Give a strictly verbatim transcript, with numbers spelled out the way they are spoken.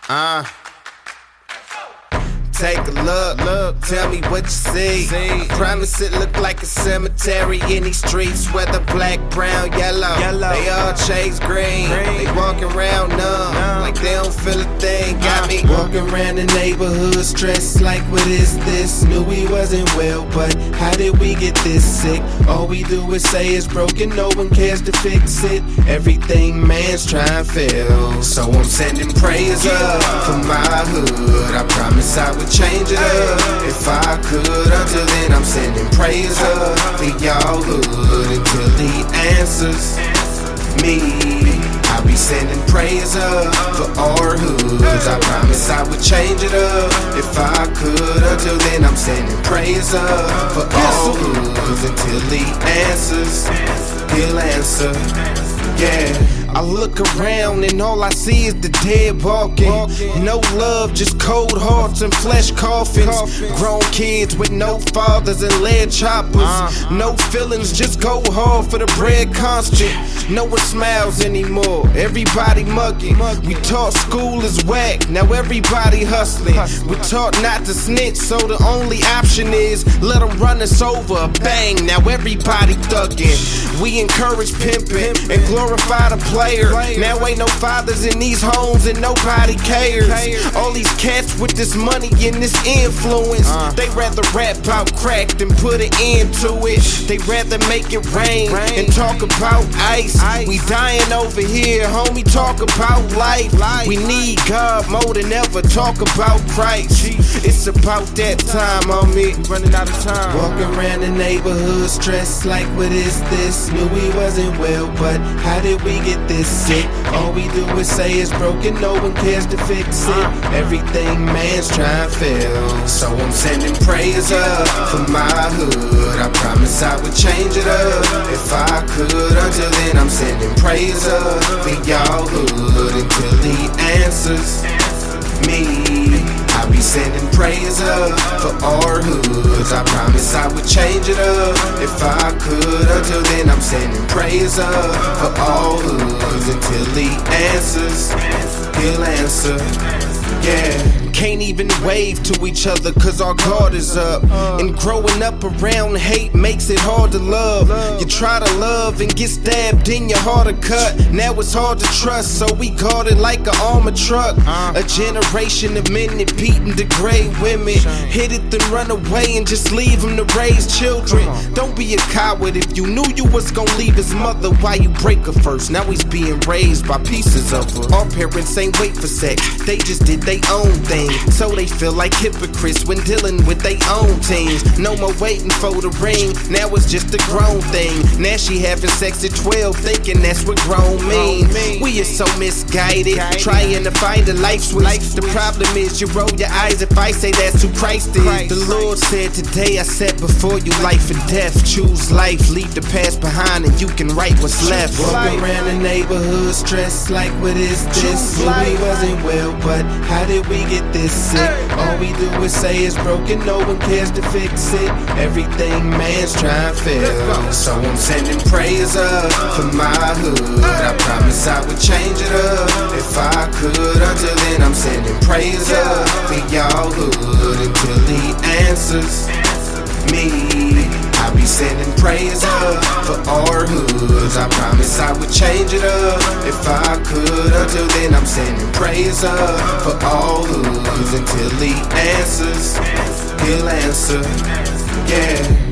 Uh, take a look, look, tell me what you see. see. I promise it look like a cemetery in these streets. Whether black, brown, yellow, yellow. They all chase green. green. They walking around numb, numb, like they don't feel a thing. Got uh, me walking around the neighborhood stressed like what is this? Knew we wasn't well, but how did we get this sick? All we do is say it's broken, no one cares to fix it. Everything man's trying to fail, so I'm sending prayers up for my hood. I promise I would change it up if I could. Until then I'm sending prayers up for y'all hood until he answers me. I'll be sending prayers up for our hoods. I promise I would change it up if I could. Until then I'm sending prayers up for all hoods until he answers. He'll answer, yeah. I look around and all I see is the dead walking. No love, just cold hearts and flesh coffins. Grown kids with no fathers and lead choppers. No feelings, just go hard for the bread constant. No one smiles anymore, everybody mugging. We taught school is whack, now everybody hustling. We taught not to snitch, so the only option is let them run us over, bang, now everybody thugging. We encourage pimping and glorify the play. Now ain't no fathers in these homes and nobody cares. All these cats with this money and this influence, uh. they rather rap about crack than put an end to it. They rather make it rain, rain. and talk about ice. ice. We dying over here, homie, talk about life. life. We need God more than ever, talk about Christ. Jeez. It's about that time, homie. We running out of time. Walking around the neighborhood stressed like what is this? Knew we wasn't well, but how did we get this sick? All we do is say it's broken, no one cares to fix it. Everything man's trying to fail, so I'm sending prayers up for my hood. I promise I would change it up if I could. Until then I'm sending prayers up for y'all hood until he answers me. I'll be sending prayers up for our hoods. I promise I would change it up if I could. Until then I'm sending prayers up for all hoods until he answers. He'll answer, yeah. Can't even wave to each other cause our guard is up. And growing up around hate makes it hard to love. You try to love and get stabbed in your heart are cut. Now it's hard to trust, so we guard it like an armored truck. A generation of men that beat and degrade women. Hit it then run away and just leave them to raise children. Don't be a coward. If you knew you was gonna leave his mother, why you break her first? Now he's being raised by pieces of her. Our parents ain't wait for sex, they just did their own thing. So they feel like hypocrites when dealing with their own teens. No more waiting for the ring, now it's just a grown thing. Now she having sex at twelve, thinking that's what grown mean. We are so misguided, trying to find a life switch. The problem is you roll your eyes if I say that's who Christ is. The Lord said today I set before you life and death. Choose life, leave the past behind and you can write what's left. Walking around the neighborhood stressed like what is this? Knew we wasn't well, but how did we get this sick? All we do is say it's broken, no one cares to fix it. Everything man's trying to fail, so I'm sending prayers up for my hood. I promise I would change it up if I could. Until then I'm sending prayers up for y'all hood until he answers me. I'll be sending prayers up for our hoods. I promise I would change it up if I could. Until then I'm sending prayers up for all hoods until he answers. He'll answer, yeah.